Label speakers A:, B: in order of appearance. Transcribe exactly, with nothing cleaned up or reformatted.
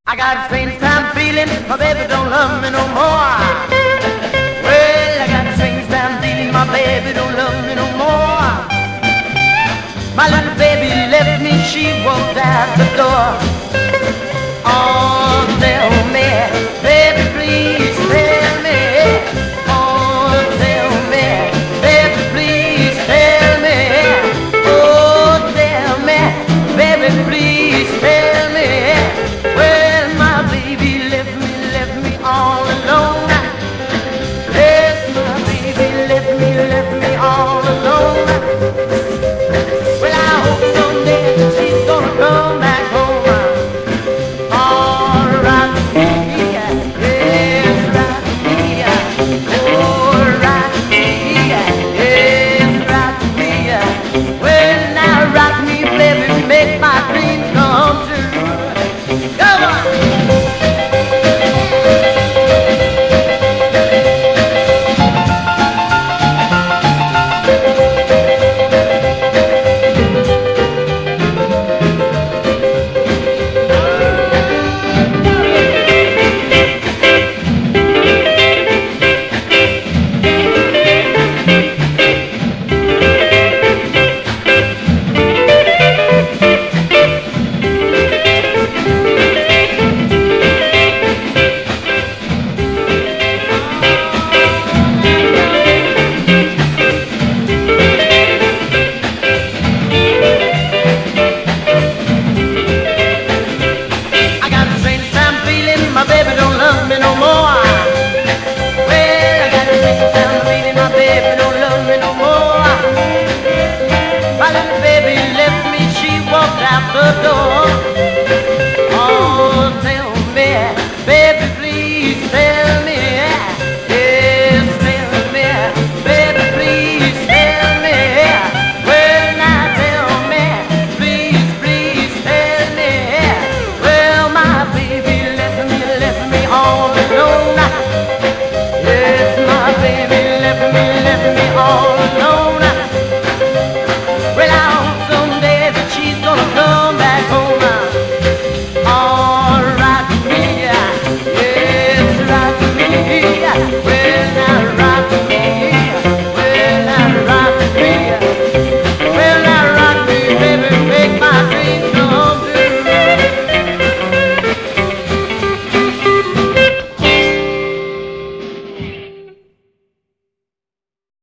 A: I got a strange time feeling my baby don't love me no more. Well, I got a strange time feeling my baby don't love me no more. My little baby left me, she walked out the door. Oh, tell me, baby, please tell me. Oh, tell me, baby, please tell me. Oh, tell me, baby, please tell me. Well, my baby left me, left me all alone. Yes, my baby left me, left me all alone. Well, I hope someday she's gonna come back home. All right, yeah, yes, right, yeah. Oh, right, yeah, yes, right, yeah. Well, now rock me, baby, make my dreams come true. Come on.